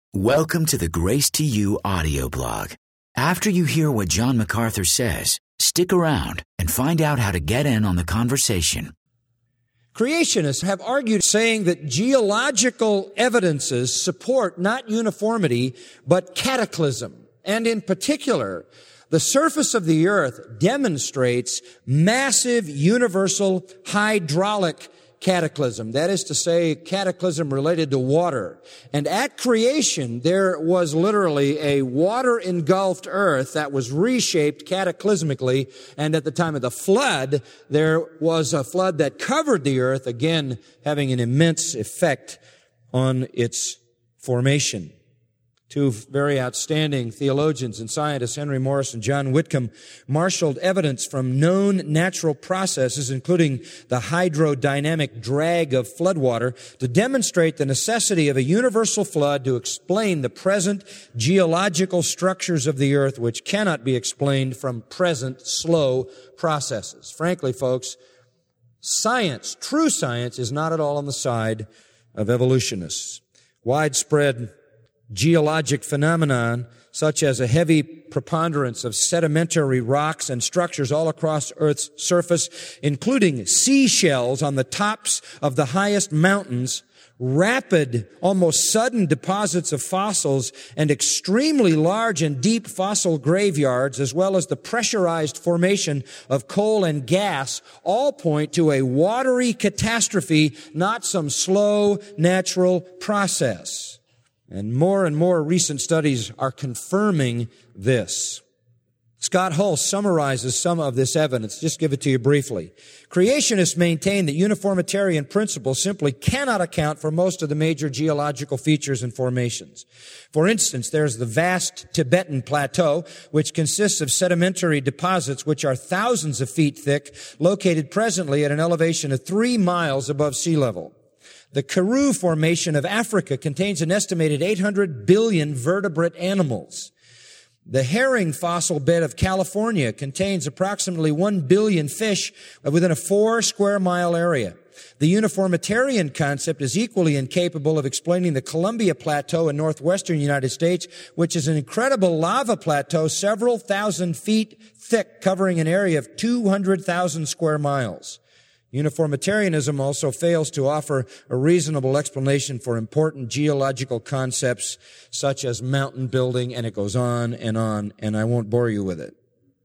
Welcome to the Grace to You audio blog. After you hear what John MacArthur says, stick around and find out how to get in on the conversation. Creationists have argued saying that geological evidences support not uniformity, but cataclysm. And in particular, the surface of the earth demonstrates massive universal hydraulic cataclysm. That is to say, cataclysm related to water. And at creation, there was literally a water-engulfed earth that was reshaped cataclysmically. And at the time of the flood, there was a flood that covered the earth, again, having an immense effect on its formation. Two very outstanding theologians and scientists, Henry Morris and John Whitcomb, marshaled evidence from known natural processes, including the hydrodynamic drag of floodwater, to demonstrate the necessity of a universal flood to explain the present geological structures of the earth, which cannot be explained from present slow processes. Frankly, folks, science, true science, is not at all on the side of evolutionists. Widespread geologic phenomenon, such as a heavy preponderance of sedimentary rocks and structures all across Earth's surface, including seashells on the tops of the highest mountains, rapid, almost sudden deposits of fossils, and extremely large and deep fossil graveyards, as well as the pressurized formation of coal and gas, all point to a watery catastrophe, not some slow natural process. And more recent studies are confirming this. Scott Hull summarizes some of this evidence. Just give it to you briefly. Creationists maintain that uniformitarian principles simply cannot account for most of the major geological features and formations. For instance, there's the vast Tibetan Plateau, which consists of sedimentary deposits which are thousands of feet thick, located presently at an elevation of 3 miles above sea level. The Karoo Formation of Africa contains an estimated 800 billion vertebrate animals. The herring fossil bed of California contains approximately 1 billion fish within a 4 square mile area. The uniformitarian concept is equally incapable of explaining the Columbia Plateau in northwestern United States, which is an incredible lava plateau several thousand feet thick, covering an area of 200,000 square miles. Uniformitarianism also fails to offer a reasonable explanation for important geological concepts such as mountain building, and it goes on, and I won't bore you with it.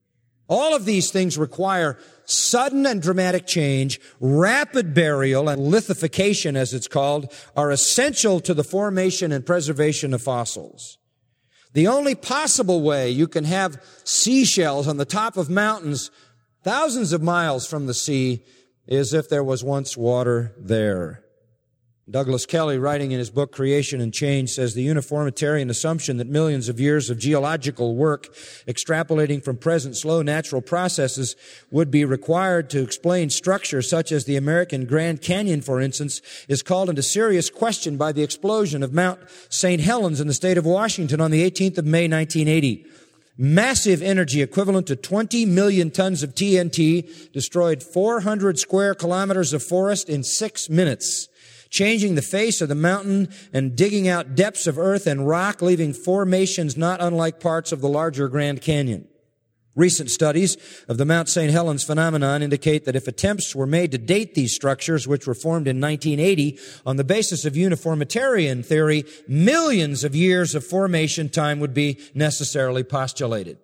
All of these things require sudden and dramatic change. Rapid burial and lithification, as it's called, are essential to the formation and preservation of fossils. The only possible way you can have seashells on the top of mountains thousands of miles from the sea is if there was once water there. Douglas Kelly, writing in his book Creation and Change, says the uniformitarian assumption that millions of years of geological work extrapolating from present slow natural processes would be required to explain structures such as the American Grand Canyon, for instance, is called into serious question by the explosion of Mount St. Helens in the state of Washington on the 18th of May, 1980. Massive energy equivalent to 20 million tons of TNT destroyed 400 square kilometers of forest in 6 minutes, changing the face of the mountain and digging out depths of earth and rock, leaving formations not unlike parts of the larger Grand Canyon. Recent studies of the Mount St. Helens phenomenon indicate that if attempts were made to date these structures, which were formed in 1980, on the basis of uniformitarian theory, millions of years of formation time would be necessarily postulated.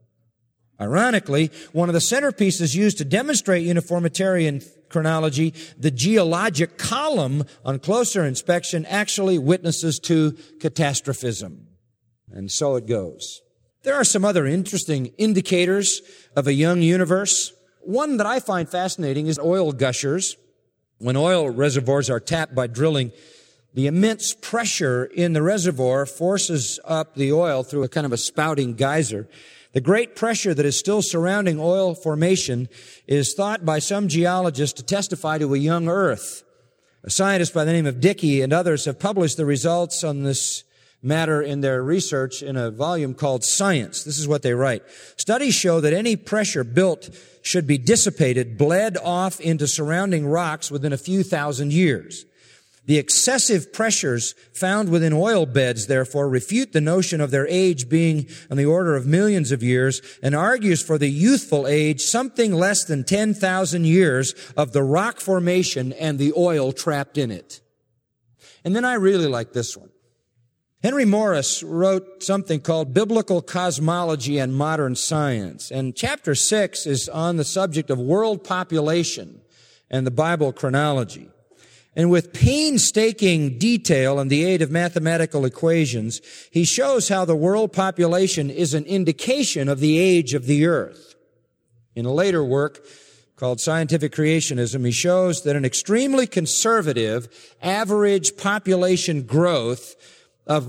Ironically, one of the centerpieces used to demonstrate uniformitarian chronology, the geologic column, on closer inspection, actually witnesses to catastrophism. And so it goes. There are some other interesting indicators of a young universe. One that I find fascinating is oil gushers. When oil reservoirs are tapped by drilling, the immense pressure in the reservoir forces up the oil through a kind of a spouting geyser. The great pressure that is still surrounding oil formation is thought by some geologists to testify to a young Earth. A scientist by the name of Dickey and others have published the results on this matter in their research in a volume called Science. This is what they write. Studies show that any pressure built should be dissipated, bled off into surrounding rocks within a few thousand years. The excessive pressures found within oil beds, therefore, refute the notion of their age being on the order of millions of years and argues for the youthful age something less than 10,000 years of the rock formation and the oil trapped in it. And then I really like this one. Henry Morris wrote something called Biblical Cosmology and Modern Science. And chapter 6 is on the subject of world population and the Bible chronology. And with painstaking detail and the aid of mathematical equations, he shows how the world population is an indication of the age of the earth. In a later work called Scientific Creationism, he shows that an extremely conservative average population growth of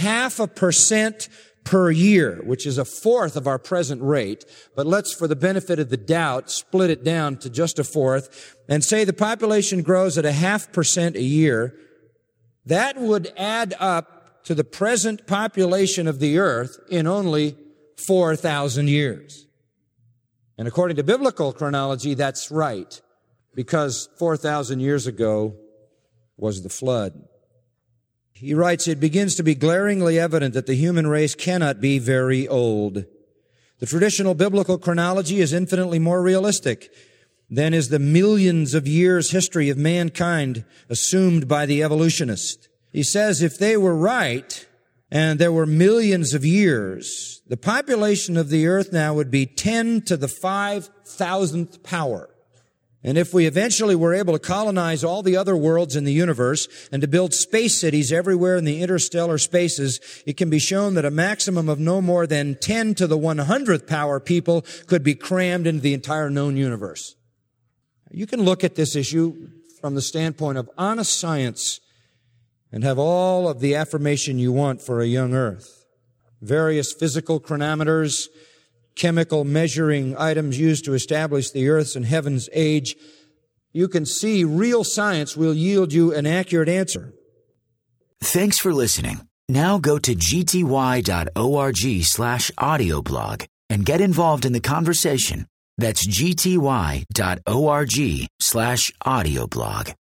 0.5% per year, which is a fourth of our present rate, but let's, for the benefit of the doubt, split it down to just a fourth and say the population grows at 0.5% a year. That would add up to the present population of the earth in only 4,000 years. And according to biblical chronology, that's right, because 4,000 years ago was the flood. He writes, it begins to be glaringly evident that the human race cannot be very old. The traditional biblical chronology is infinitely more realistic than is the millions of years history of mankind assumed by the evolutionist. He says if they were right, and there were millions of years, the population of the earth now would be 10 to the 5,000th power. And if we eventually were able to colonize all the other worlds in the universe and to build space cities everywhere in the interstellar spaces, it can be shown that a maximum of no more than 10 to the 100th power people could be crammed into the entire known universe. You can look at this issue from the standpoint of honest science and have all of the affirmation you want for a young earth. Various physical chronometers, chemical measuring items used to establish the earth's and heaven's age. You can see real science will yield you an accurate answer. Thanks for listening. Now go to gty.org/audioblog and get involved in the conversation. That's gty.org/audioblog.